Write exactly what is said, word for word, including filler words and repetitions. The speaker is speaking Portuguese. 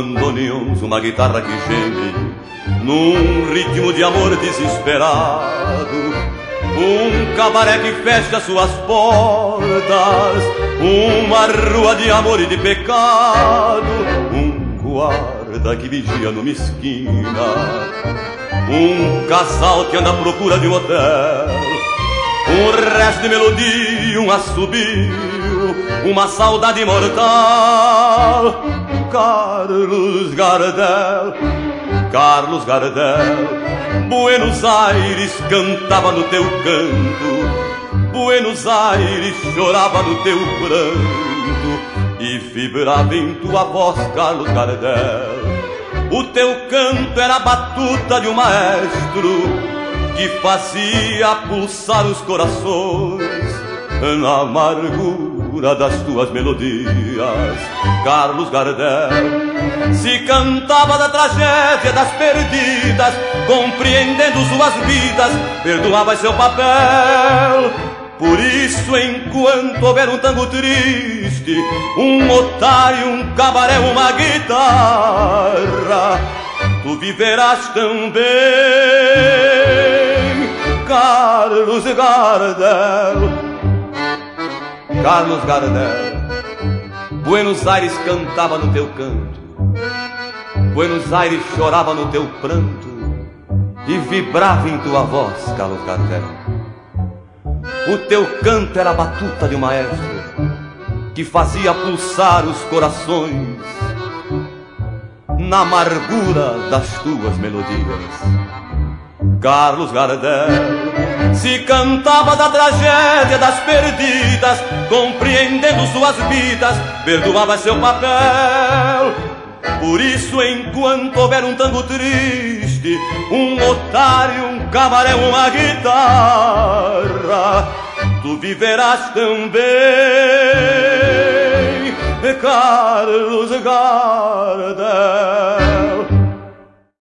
bandoneons, uma guitarra que geme num ritmo de amor desesperado, um cabaré que fecha suas portas, uma rua de amor e de pecado, um guarda que vigia numa esquina, um casal que anda à procura de um hotel, um resto de melodia, um assobio, uma saudade mortal. Carlos Gardel, Carlos Gardel, Buenos Aires cantava no teu canto, Buenos Aires chorava no teu pranto e vibrava em tua voz, Carlos Gardel. O teu canto era a batuta de um maestro que fazia pulsar os corações na amargura das tuas melodias, Carlos Gardel. Se cantava da tragédia das perdidas, compreendendo suas vidas, perdoava seu papel. Por isso, enquanto houver um tango triste, um otário, um cabaré, uma guitarra, tu viverás também, Carlos Gardel. Carlos Gardel, Buenos Aires cantava no teu canto, Buenos Aires chorava no teu pranto e vibrava em tua voz, Carlos Gardel. O teu canto era a batuta de um maestro que fazia pulsar os corações na amargura das tuas melodias, Carlos Gardel. Se cantava da tragédia das perdidas, compreendendo suas vidas, perdoava seu papel. Por isso, enquanto houver um tango triste, um otário, um cabaré, uma guitarra, tu viverás também, Carlos Gardel.